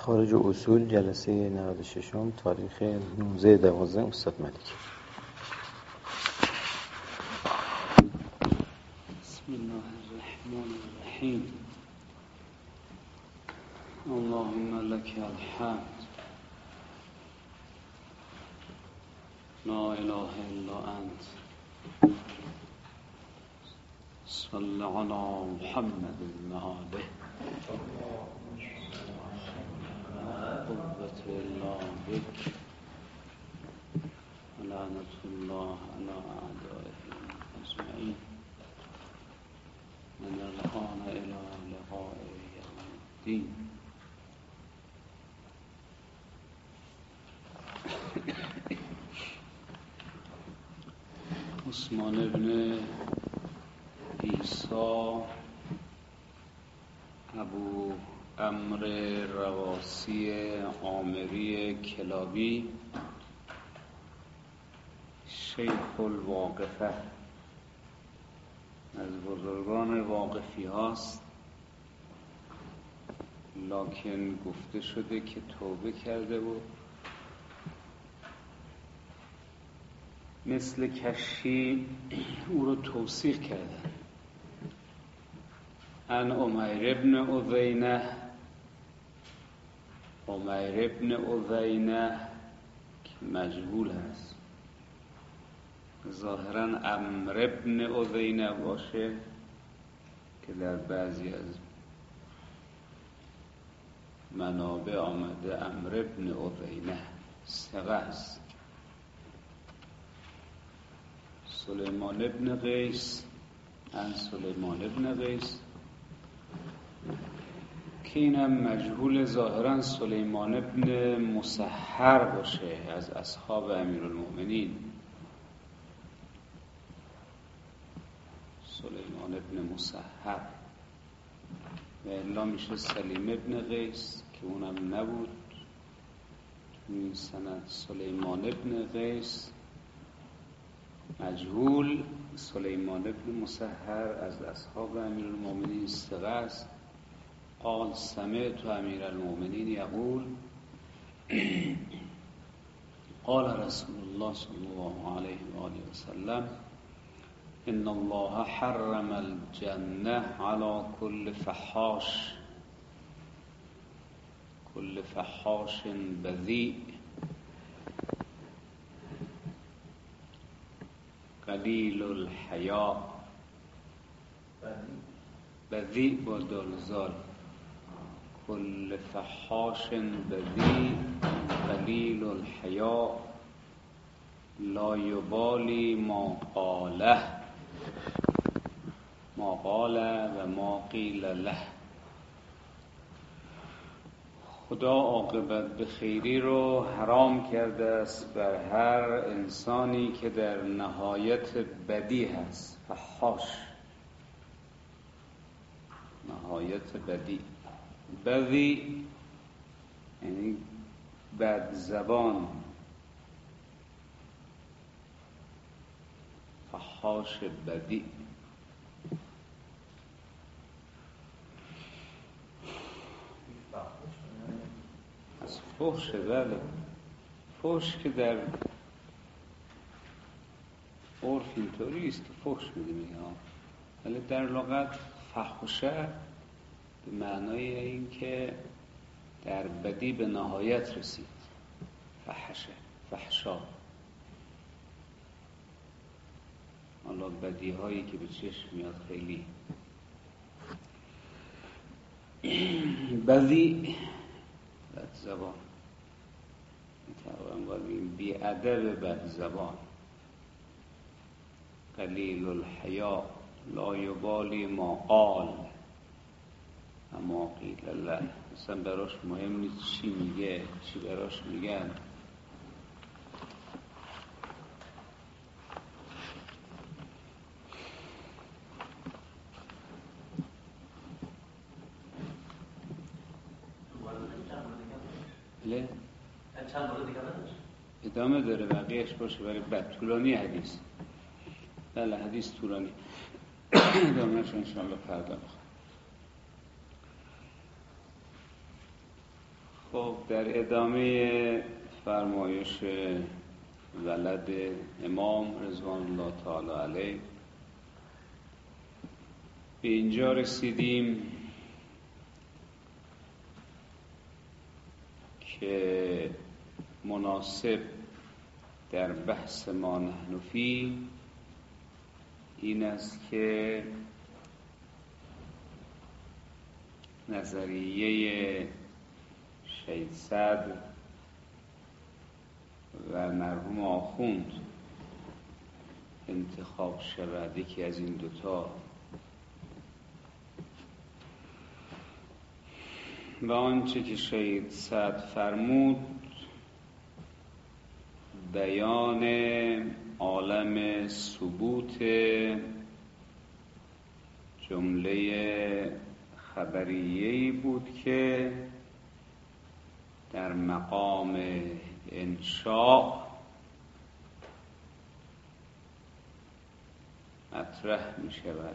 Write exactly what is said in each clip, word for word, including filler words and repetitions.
خارج اصول جلسه نود و شش تاریخ نوزده دوازده استاد ملکی. بسم الله الرحمن الرحیم. اللهم لك الحمد لا اله الا انت صل على محمد وآله قوة الله بك ولعنة الله على أعدائهم أجمعين من الآن إلى لقاء يوم الدين. عثمان بن عیسی ابو عمرو رواسی عامری کلابی شیخ الواقفه از بزرگان واقفی هاست، لکن گفته شده که توبه کرده و مثل کشی او رو توثیق کردن. ان عمیر ابن عوینه عمیر ابن عوینه که مجهول هست، ظاهرا عمرو ابن عوینه باشه که در بعضی از منابع آمده عمرو ابن عوینه، ثقه است. سلیمان ابن قیس ان سلیمان ابن قیس که اینم مجهول، ظاهرا سلیمان ابن مسحر باشه از اصحاب امیرالمؤمنین. سلیمان ابن مسحر و الا میشه سلیم ابن قیس که اونم نبود تو این سند. سلیمان ابن قیس مجهول، سلیمان ابن مسحر از اصحاب امیرالمؤمنین ثقه است. قال سمعت امیرالمؤمنین یقول قال رسول الله صلی الله علیه و آله و سلم ان الله حرم الجنه على كل فحاش كل فحاش بذیء قلیل الحیاء. بذیء با دال زال. كل فحاش بذیء قلیل الحیاء لا یبالی ما قاله ما قاله و ما قیل له. خدا عاقبت به خیری رو حرام کرده است بر هر انسانی که در نهایت بدی هست. فحاش نهایت بدی. بدی یعنی بد زبان. فحاش بدی. از فحش، بله، فحش که در عرف اینطوری است که فحش میدونی ها، ولی در لغت فحشه به معنای این که در بدی به نهایت رسید. فحشه، فحشا. حالا بدی هایی که به چشم میاد خیلی بدی، بد زبان، میتوانم باید بگیم بی ادب بد زبان. قلیل الحیاء لا یبالی ما قال و ما قیل له. اصلا براش مهم نیست چی میگه، چی براش میگن. ادامه داره، بقیهش باشه برای بعد. طولانی حدیث، بله حدیث طولانی. ادامهش انشاءالله فردا بخواه. خب در ادامه فرمایش ولد امام رضوان الله تعالی علیه به اینجا رسیدیم که مناسب در بحث ما نحن فیه این است که نظریه شهید صدر و مرحوم آخوند انتخاب شود، یکی از این دوتا، و آنچه که شهید صدر فرمود بیان عالم ثبوت جمله خبریه‌ای بود که در مقام انشاء مطرح می شود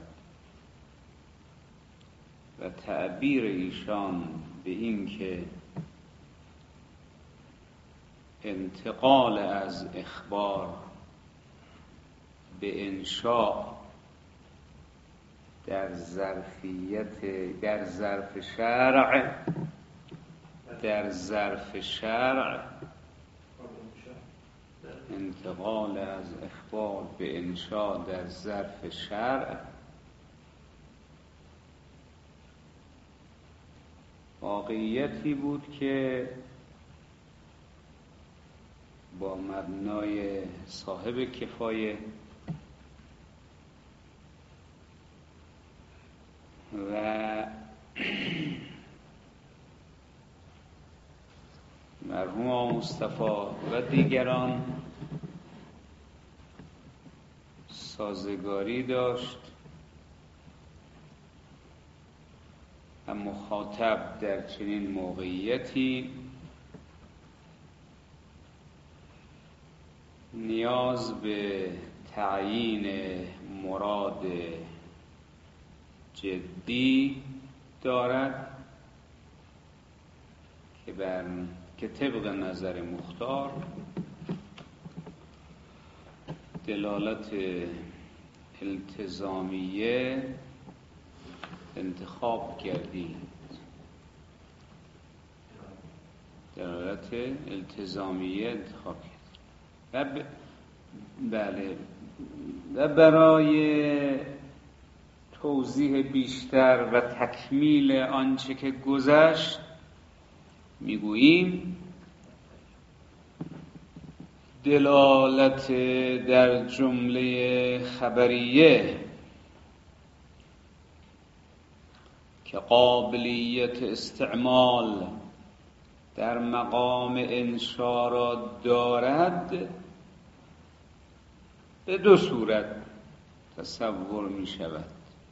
و تعبیر ایشان به این که انتقال از اخبار به انشاء در ظرفیت در ظرف شرع در ظرف شرع انتقال از اخبار به انشاء در ظرف شرع واقعیتی بود که با مبنای صاحب کفایه و مرحوم مصطفی و دیگران سازگاری داشت و مخاطب در چنین موقعیتی نیاز به تعیین مراد جدی دارد که بر که طبق نظر مختار دلالت التزامیه انتخاب کردید. دلالت التزامیه انتخاب کرد و ب... بله و برای توضیح بیشتر و تکمیل آنچه که گذشت میگوییم دلالت در جمله خبریه که قابلیت استعمال در مقام انشا را دارد به دو صورت تصور می شود.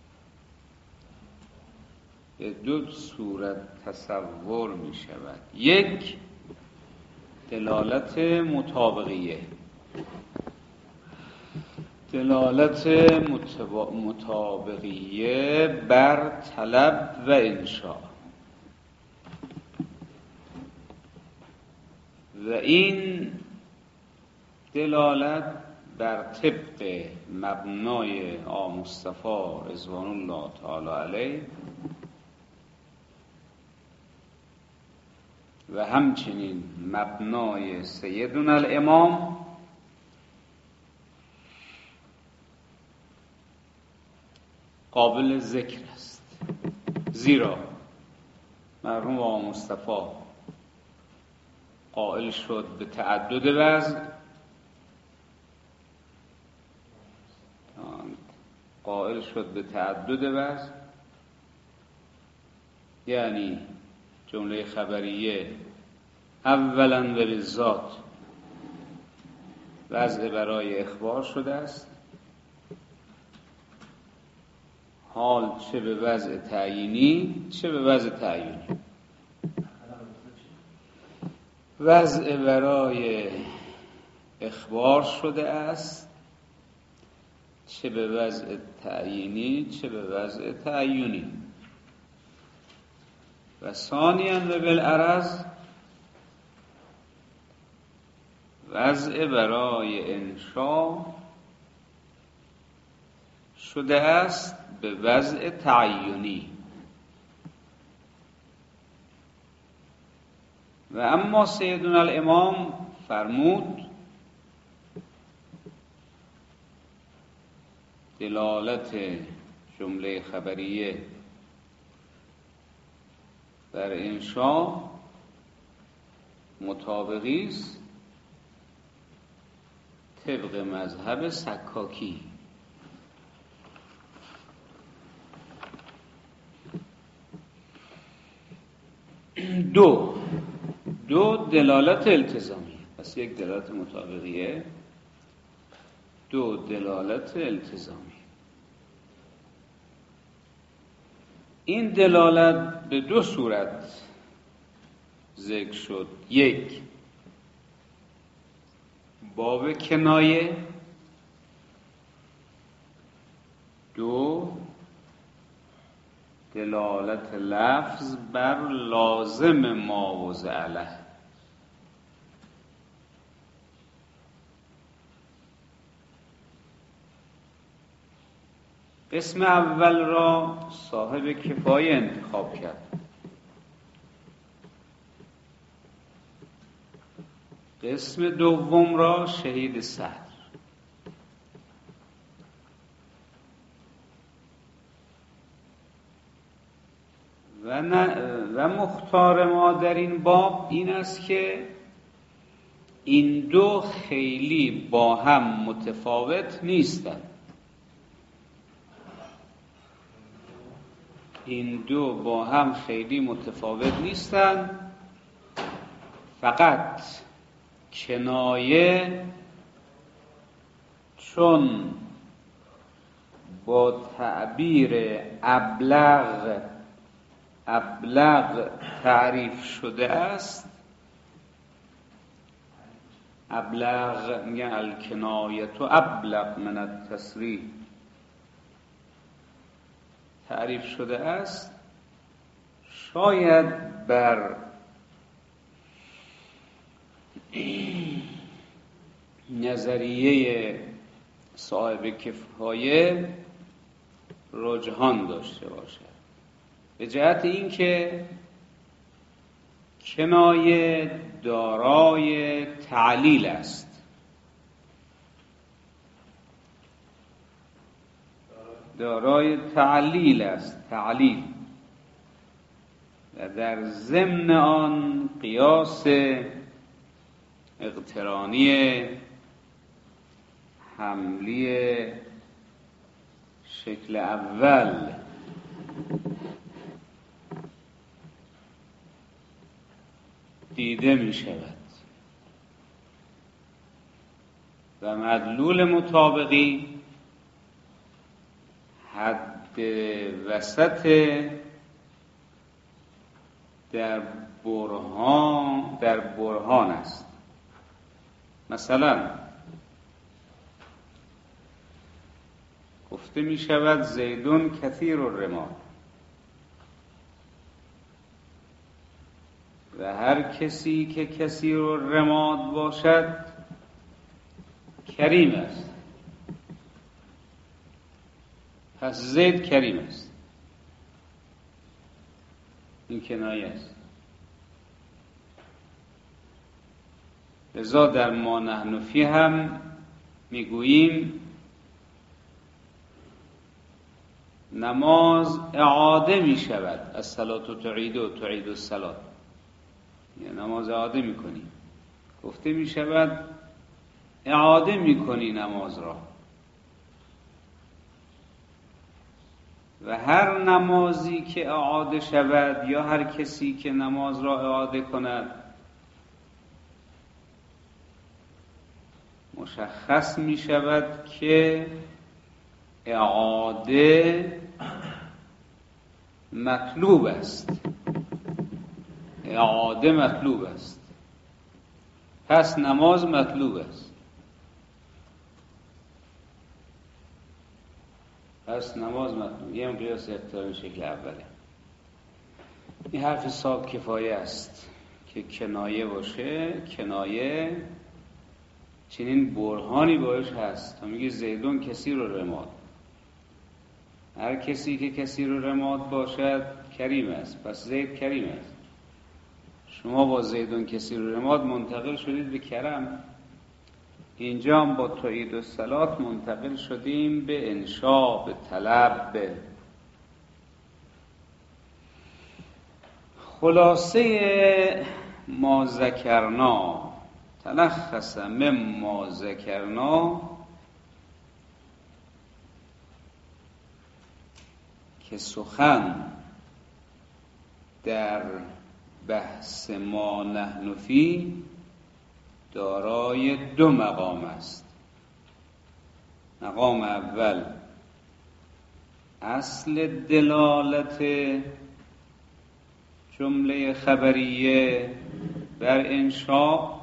به دو صورت تصور می شود. یک، دلالت مطابقیه، دلالت مطابقیه بر طلب و انشا، و این دلالت بر طبق مبنای آقا مصطفی رضوان الله تعالی علیه و همچنین مبنای سیدنا الامام قابل ذکر است، زیرا مرحوم آقا مصطفی قائل شد به تعدد وضع، قائل شد به تعدد وضع یعنی جمله خبریه اولا و بالذات وضع برای اخبار شده است، حال چه به وضع تعیینی چه به وضع تعیینی. وضع برای اخبار شده است چه به وضع تعیینی چه به وضع تعیینی. و ثانیاً و بالعرض وضع برای انشا شده است به وضع تعینی. و اما سیدنا الامام فرمود دلالت جمله خبریه بر انشا مطابقی است طبق مذهب سکاکی. دو دو دلالت التزامی، پس یک دلالت مطابقیه، دو دلالت التزامی. این دلالت به دو صورت ذکر شد. یک، باب کنایه. دو، دلالت لفظ بر لازم ما وضع له. قسم اول را صاحب کفایه انتخاب کرد، قسم دوم را شهید صدر. و, و مختار ما در این باب این است که این دو خیلی با هم متفاوت نیستند. این دو با هم خیلی متفاوت نیستند، فقط کنایه چون با تعبیر ابلغ ابلغ تعریف شده است. ابلغ میگن الکنایه ابلغ من التصریح، تعریف شده است. شاید بر نظریه صاحب کفایه رجحان داشته باشد، به جهت اینکه کنایه دارای تعلیل است، دارای تعلیل است تعلیل و در ضمن آن قیاس اقترانی حملی شکل اول دیده می شود و مدلول مطابقی حد وسط در برهان در برهان است. مثلا گفته می شود زیدون کثیر الرمال و هر کسی که کثیر الرماد باشد کریم است، پس زید کریم است. این کنایه است. لذا در ما نحن فی هم میگوییم نماز اعاده می شود. الصلاة تعید و تعید الصلاة، یعنی نماز اعاده می کنی. گفته می شود اعاده می کنی نماز را. و هر نمازی که اعاده شود یا هر کسی که نماز را اعاده کند مشخص می شود که اعاده مطلوب است. اعاده مطلوب است، پس نماز مطلوب است. پس نماز مطلوب. یه قیاس اقترانی شکل اوله. این حرف صاحب کفایه است که کنایه باشه. کنایه چنین برهانی باش هست تا میگه زیدون کسی رو رماد. هر کسی که کسی رو رماد باشد کریم است، پس زید کریم است. شما با زیدون کسی رو رماد منتقل شدید به کرم. اینجا هم با تایید و صلات منتقل شدیم به انشا، به طلب. به خلاصه ما ذکرنا، تلخص مما ذکرنا، که سخن در بحث ما نحن فی دارای دو مقام است. مقام اول اصل دلالت جمله خبریه بر انشاء.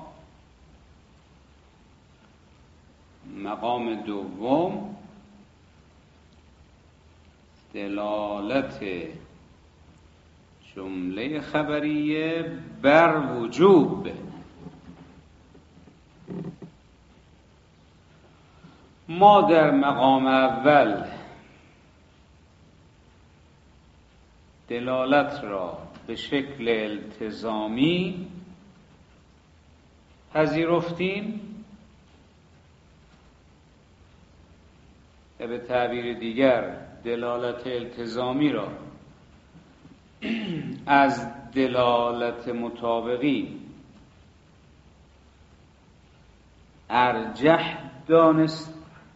مقام دوم دلالت جمله خبریه بر وجوب. ما در مقام اول دلالت را به شکل التزامی پذیرفتیم و به تعبیر دیگر دلالت التزامی را از دلالت مطابقی ارجح دانست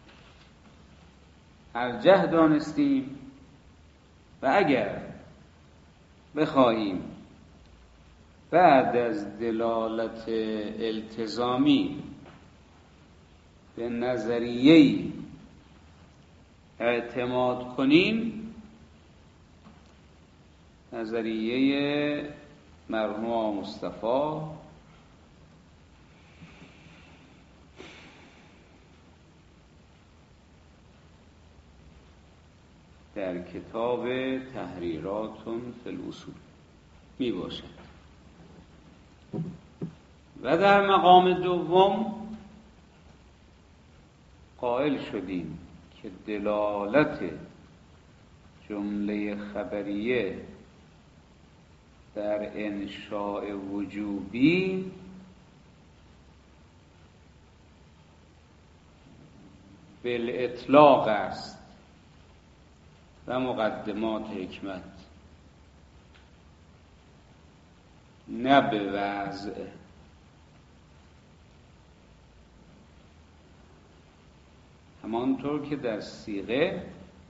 ارجح دانستیم و اگر بخواهیم بعد از دلالت التزامی به نظریه‌ای اعتماد کنیم، نظریه مرحوم مصطفی در کتاب تحریرات فی الاصول می باشد. و در مقام دوم قائل شدیم که دلالت جمله خبریه در انشاء وجوبی بالاطلاق است و مقدمات حکمت، نه به وضع. همانطور که در صیغه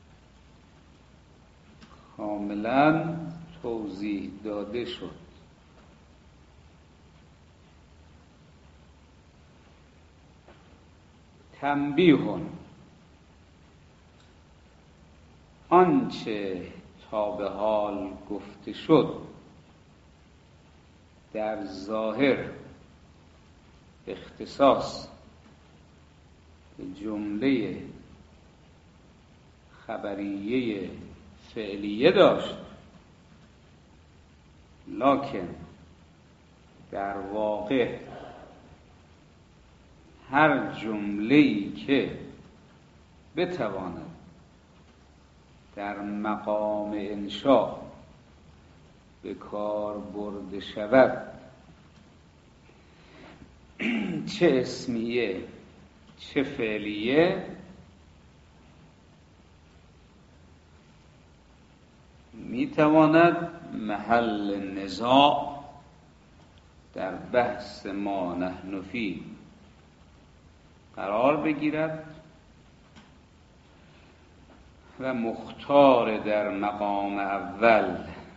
کاملا توضیح داده شد. تنبیهون، آنچه تا به حال گفته شد در ظاهر اختصاص به جمله خبریه فعلیه داشت، لکن در واقع هر جمله‌ای که بتواند در مقام انشاء به کار برده شود، چه اسمیه چه فعلیه، میتواند محل نزاع در بحث ما نحن فی قرار بگیرد و مختار در مقام اول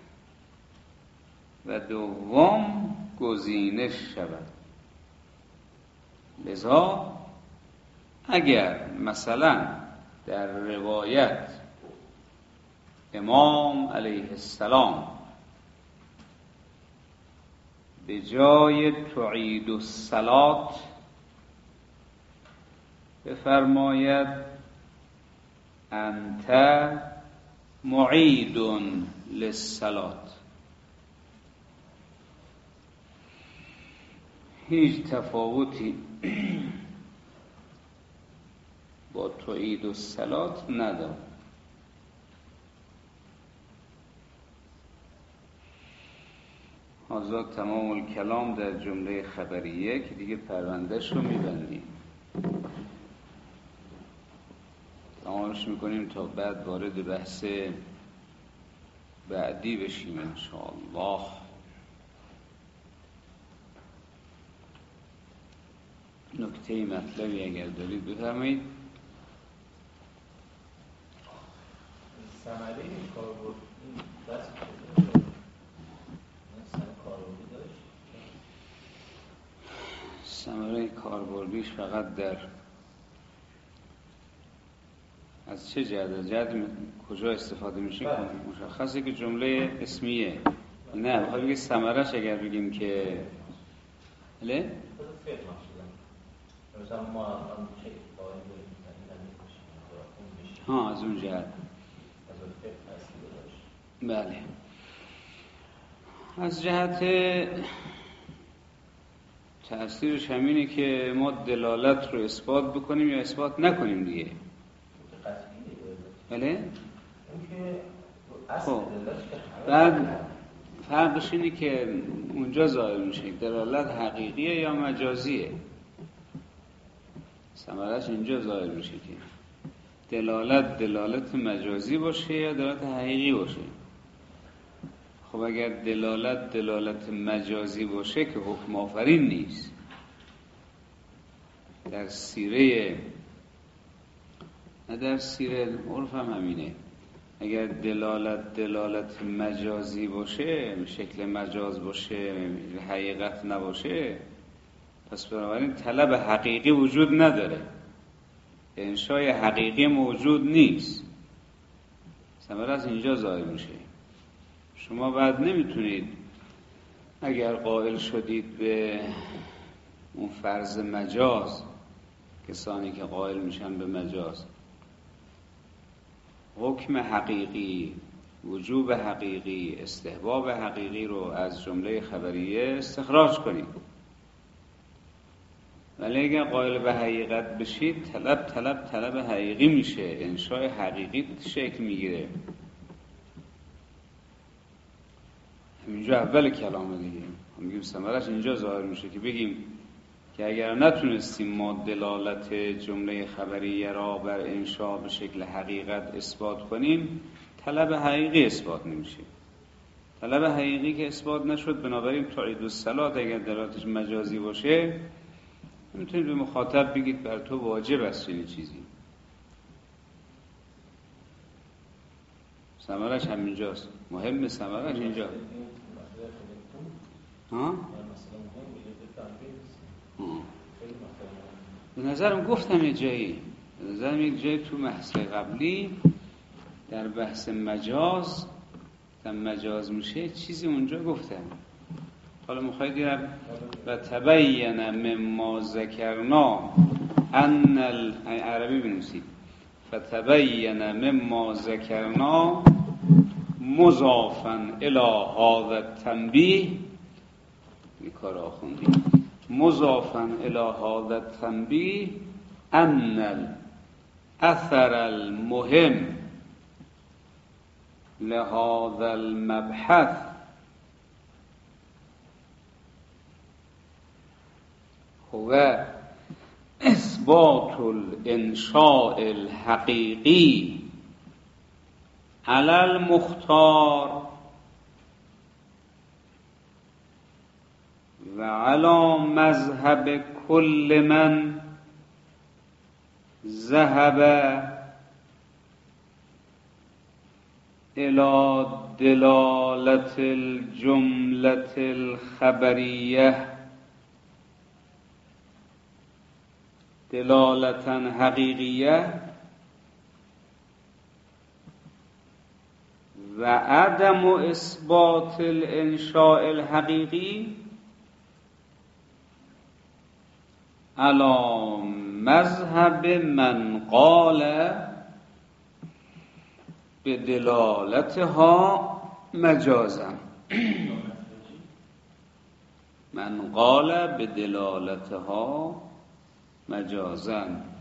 و دوم گزینش شود. لذا اگر مثلا در روایت امام علیه السلام به جای تعید الصلات بفرماید انت معید للصلات، هیچ تفاوتی تعید الصلات نداره. حاضر تمام الکلام در جمله خبریه که دیگه پروندهش رو میبندیم، تمامش میکنیم تا بعد وارد بحث بعدی بشیم انشاءالله. نکته مطلبی اگر دارید بفرمایید. ثمره کاربرد این دست کاربردی داشت؟ ثمره کاربردیش فقط در از چه جهت؟ جهت کجا استفاده میشه مشخصه که جمله اسمیه. نه بخواه بگید ثمرش اگر بگیم که بله؟ ها از اون جهت بله. از جهت تأثیرش همینه که ما دلالت رو اثبات بکنیم یا اثبات نکنیم دیگه. بله؟ خب بعد فرقش اینه که اونجا ظاهر میشه دلالت حقیقیه یا مجازیه. ثمرش اینجا ظاهر میشه که دلالت دلالت مجازی باشه یا دلالت حقیقی باشه. خب اگر دلالت دلالت مجازی باشه که حکم آفرین نیست. در سیره نه در سیره عرف هم همینه. اگر دلالت دلالت مجازی باشه، شکل مجاز باشه، حقیقت نباشه، پس بنابراین طلب حقیقی وجود نداره، انشای حقیقی موجود نیست. ثمره از اینجا ظاهر میشه. شما بعد نمیتونید اگر قائل شدید به اون فرض مجاز، کسانی که قائل میشن به مجاز، حکم حقیقی، وجوب حقیقی، استحباب حقیقی رو از جمله خبریه استخراج کنید. ولی اگر قائل به حقیقت بشید، طلب طلب طلب حقیقی میشه، انشای حقیقی شکل میگیره. همینجا اول کلامه دیگه. میگیم ثمرش اینجا ظاهر میشه که بگیم که اگر نتونستیم ما دلالت جمله خبریه را بر انشاء به شکل حقیقت اثبات کنیم، طلب حقیقی اثبات نمیشه. طلب حقیقی که اثبات نشد، بنابراین تعید الصلات اگر دلالتش مجازی باشه، میتونید به مخاطب بگید بر تو واجب است چنین چیزی. ثمرش همینجاست. مهم ثمرش اینجا. ها؟ به نظرم گفتم یه جایی به نظرم یک جایی تو بحث قبلی در بحث مجاز در مجاز میشه چیزی اونجا گفتم. حالا میخواید دیرم و تبین مما ذکرنا ان عربی بنویسید فتبین مما ذکرنا مضافا الی هذا التنبیه. این کار آخوندی مضافا الی هذا التنبیه ان الاثر المهم لهذا المبحث هو اثبات الانشاء الحقیقی علی المختار و علی مذهب کل من ذهب الى دلالت الجملة الخبریه دلالتا حقیقیه و عدم اثبات الانشاء الحقیقی علی مذهب من قال به دلالتها مجازا. من قال به دلالتها مجازا